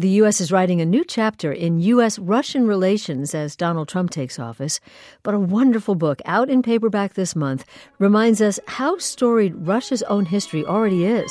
The U.S. is writing a new chapter in U.S.-Russian relations as Donald Trump takes office. But a wonderful book out in paperback this month reminds us how storied Russia's own history already is.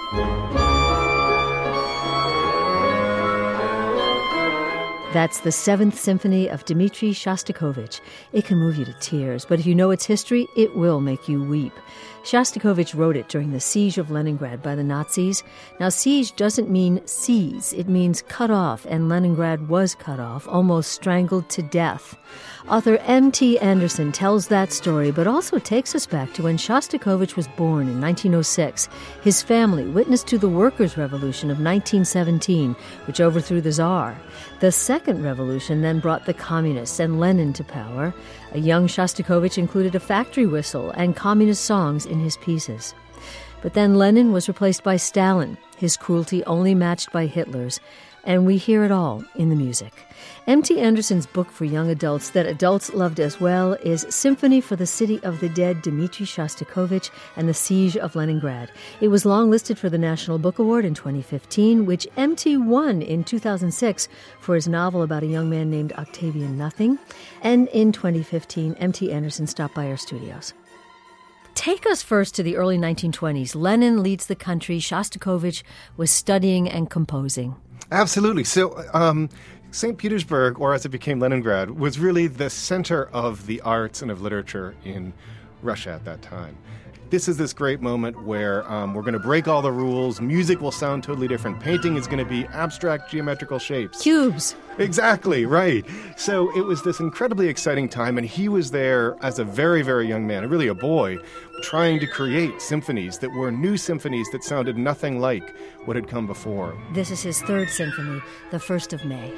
That's the Seventh Symphony of Dmitri Shostakovich. It can move you to tears, but if you know its history, it will make you weep. Shostakovich wrote it during the siege of Leningrad by the Nazis. Now, siege doesn't mean seize. It means cut off, and Leningrad was cut off, almost strangled to death. Author M.T. Anderson tells that story, but also takes us back to when Shostakovich was born in 1906. His family witnessed to the Workers' Revolution of 1917, which overthrew the Tsar. The Second Revolution then brought the Communists and Lenin to power. A young Shostakovich included a factory whistle and communist songs in his pieces. But then Lenin was replaced by Stalin, his cruelty only matched by Hitler's, and we hear it all in the music. M.T. Anderson's book for young adults that adults loved as well is Symphony for the City of the Dead, Dmitri Shostakovich and the Siege of Leningrad. It was longlisted for the National Book Award in 2015, which M.T. won in 2006 for his novel about a young man named Octavian Nothing. And in 2015, M.T. Anderson stopped by our studios. Take us first to the early 1920s. Lenin leads the country. Shostakovich was studying and composing. Absolutely. So St. Petersburg, or as it became Leningrad, was really the center of the arts and of literature in Russia at that time. This is this great moment where we're going to break all the rules. Music will sound totally different. Painting is going to be abstract geometrical shapes. Cubes. Exactly, right. So it was this incredibly exciting time, and he was there as a very, very young man, really a boy, trying to create symphonies that were new symphonies that sounded nothing like what had come before. This is his third symphony, the 1st of May.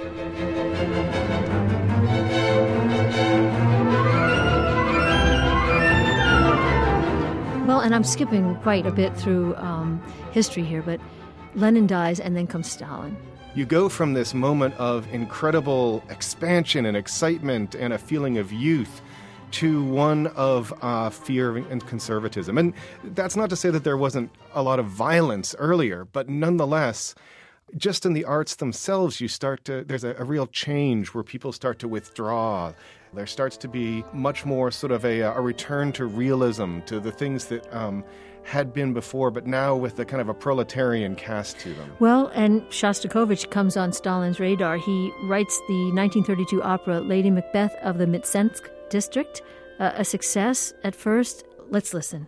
Well, and I'm skipping quite a bit through history here, but Lenin dies and then comes Stalin. You go from this moment of incredible expansion and excitement and a feeling of youth to one of fear and conservatism. And that's not to say that there wasn't a lot of violence earlier, but nonetheless, just in the arts themselves, there's a real change where people start to withdraw. There starts to be much more sort of a return to realism, to the things that had been before, but now with a kind of a proletarian cast to them. Well, and Shostakovich comes on Stalin's radar. He writes the 1932 opera Lady Macbeth of the Mtsensk district, a success at first. Let's listen.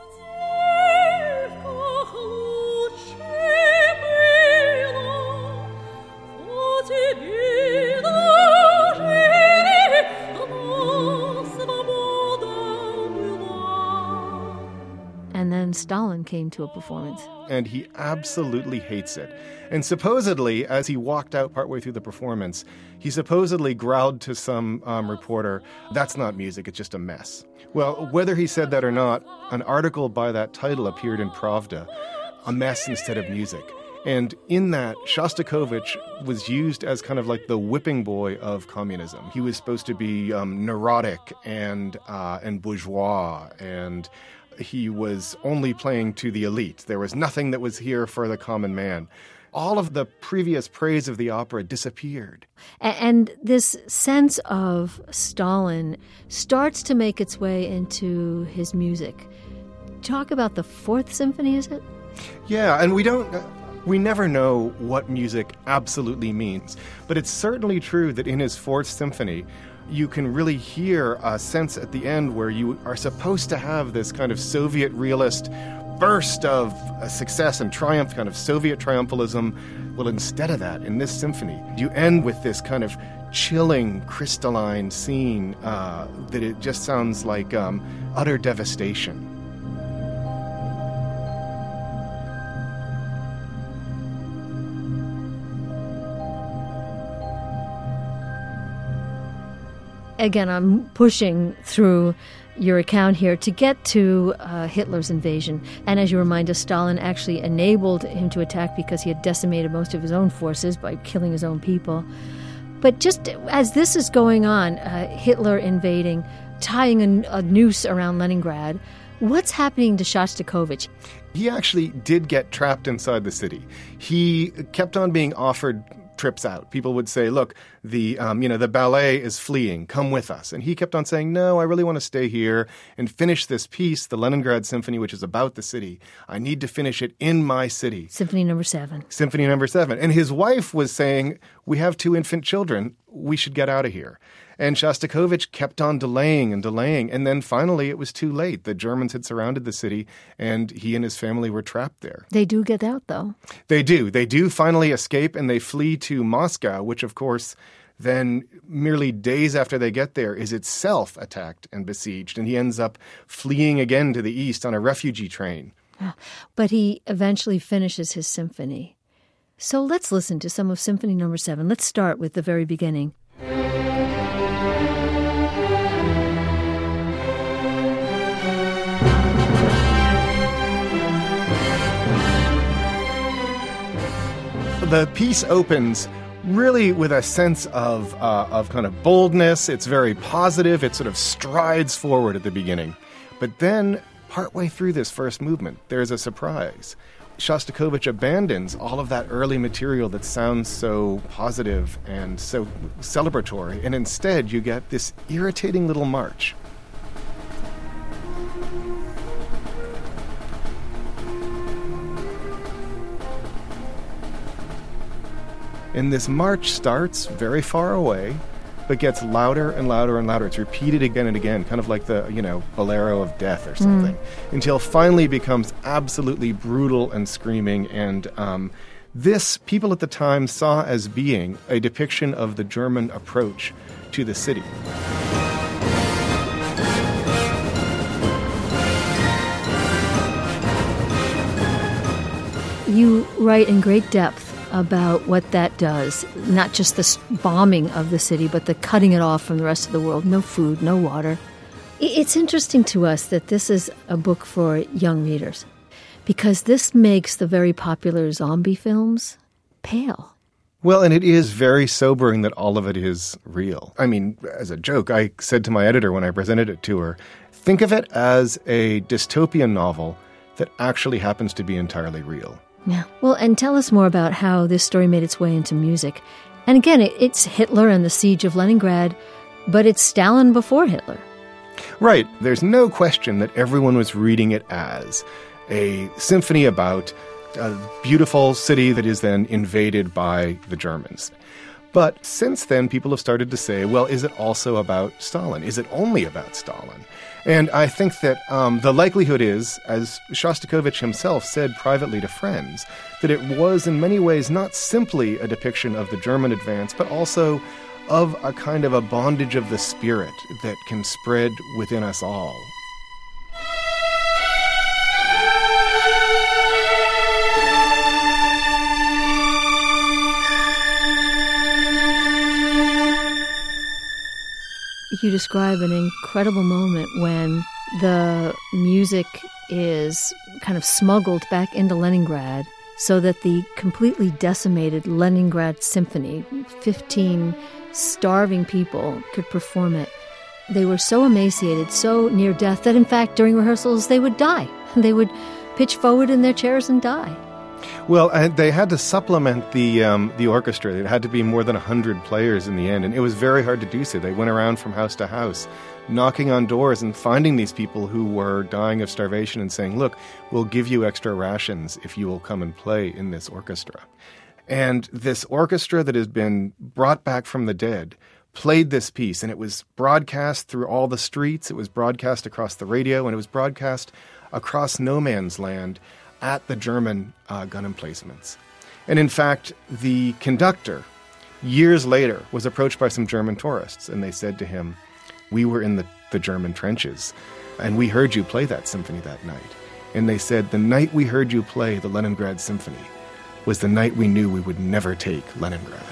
And then Stalin came to a performance. And he absolutely hates it. And supposedly, as he walked out partway through the performance, he supposedly growled to some reporter, "That's not music, it's just a mess." Well, whether he said that or not, an article by that title appeared in Pravda, "A Mess Instead of Music." And in that, Shostakovich was used as kind of like the whipping boy of communism. He was supposed to be neurotic and bourgeois, and he was only playing to the elite. There was nothing that was here for the common man. All of the previous praise of the opera disappeared. And this sense of Stalin starts to make its way into his music. Talk about the 4th Symphony, is it? Yeah, and we never know what music absolutely means. But it's certainly true that in his 4th Symphony, you can really hear a sense at the end where you are supposed to have this kind of Soviet realist burst of success and triumph, kind of Soviet triumphalism. Well, instead of that, in this symphony, you end with this kind of chilling, crystalline scene that it just sounds like utter devastation. Again, I'm pushing through your account here to get to Hitler's invasion. And as you remind us, Stalin actually enabled him to attack because he had decimated most of his own forces by killing his own people. But just as this is going on, Hitler invading, tying a noose around Leningrad, what's happening to Shostakovich? He actually did get trapped inside the city. He kept on being offered trips out. People would say, look, the ballet is fleeing. Come with us. And he kept on saying, no, I really want to stay here and finish this piece, the Leningrad Symphony, which is about the city. I need to finish it in my city. Symphony number 7. Symphony number 7. And his wife was saying, we have 2 infant children. We should get out of here. And Shostakovich kept on delaying and delaying. And then finally it was too late. The Germans had surrounded the city and he and his family were trapped there. They do get out, though. They do. They do finally escape and they flee to Moscow, which, of course, then merely days after they get there is itself attacked and besieged. And he ends up fleeing again to the east on a refugee train. But he eventually finishes his symphony. So let's listen to some of Symphony number 7. Let's start with the very beginning. The piece opens really with a sense of kind of boldness. It's very positive. It sort of strides forward at the beginning. But then, partway through this first movement, there's a surprise. Shostakovich abandons all of that early material that sounds so positive and so celebratory, and instead you get this irritating little march. And this march starts very far away, but gets louder and louder and louder. It's repeated again and again, kind of like the, Bolero of Death or something, until finally becomes absolutely brutal and screaming. And this, people at the time saw as being a depiction of the German approach to the city. You write in great depth about what that does, not just the bombing of the city, but the cutting it off from the rest of the world. No food, no water. It's interesting to us that this is a book for young readers, because this makes the very popular zombie films pale. Well, and it is very sobering that all of it is real. I mean, as a joke, I said to my editor when I presented it to her, think of it as a dystopian novel that actually happens to be entirely real. Yeah. Well, and tell us more about how this story made its way into music. And again, it's Hitler and the siege of Leningrad, but it's Stalin before Hitler. Right. There's no question that everyone was reading it as a symphony about a beautiful city that is then invaded by the Germans. But since then, people have started to say, well, is it also about Stalin? Is it only about Stalin? And I think that the likelihood is, as Shostakovich himself said privately to friends, that it was in many ways not simply a depiction of the German advance, but also of a kind of a bondage of the spirit that can spread within us all. You describe an incredible moment when the music is kind of smuggled back into Leningrad so that the completely decimated Leningrad Symphony, 15 starving people, could perform it. They were so emaciated, so near death, that in fact during rehearsals they would die. They would pitch forward in their chairs and die. Well, they had to supplement the orchestra. It had to be more than 100 players in the end, and it was very hard to do so. They went around from house to house, knocking on doors and finding these people who were dying of starvation and saying, look, we'll give you extra rations if you will come and play in this orchestra. And this orchestra that has been brought back from the dead played this piece, and it was broadcast through all the streets, it was broadcast across the radio, and it was broadcast across no man's land at the German gun emplacements. And in fact, the conductor, years later, was approached by some German tourists, and they said to him, we were in the German trenches, and we heard you play that symphony that night. And they said, the night we heard you play the Leningrad Symphony was the night we knew we would never take Leningrad.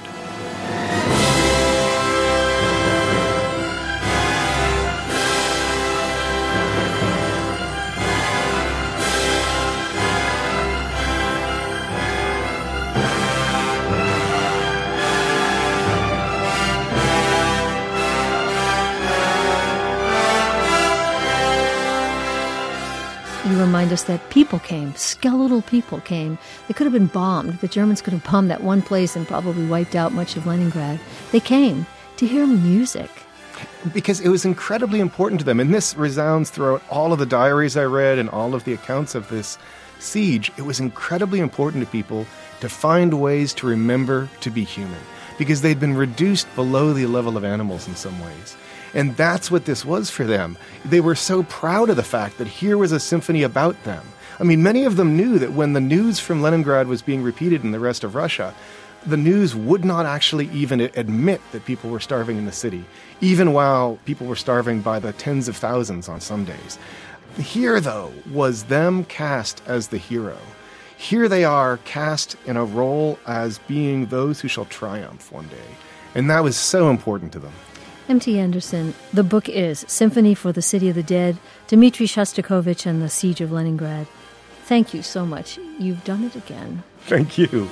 You remind us that people came, skeletal people came. They could have been bombed. The Germans could have bombed that one place and probably wiped out much of Leningrad. They came to hear music. Because it was incredibly important to them. And this resounds throughout all of the diaries I read and all of the accounts of this siege. It was incredibly important to people to find ways to remember to be human, because they'd been reduced below the level of animals in some ways. And that's what this was for them. They were so proud of the fact that here was a symphony about them. I mean, many of them knew that when the news from Leningrad was being repeated in the rest of Russia, the news would not actually even admit that people were starving in the city, even while people were starving by the tens of thousands on some days. Here, though, was them cast as the hero. Here they are cast in a role as being those who shall triumph one day. And that was so important to them. M.T. Anderson, the book is Symphony for the City of the Dead, Dmitri Shostakovich and the Siege of Leningrad. Thank you so much. You've done it again. Thank you.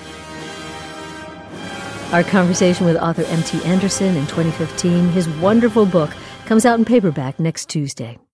Our conversation with author M.T. Anderson in 2015, his wonderful book, comes out in paperback next Tuesday.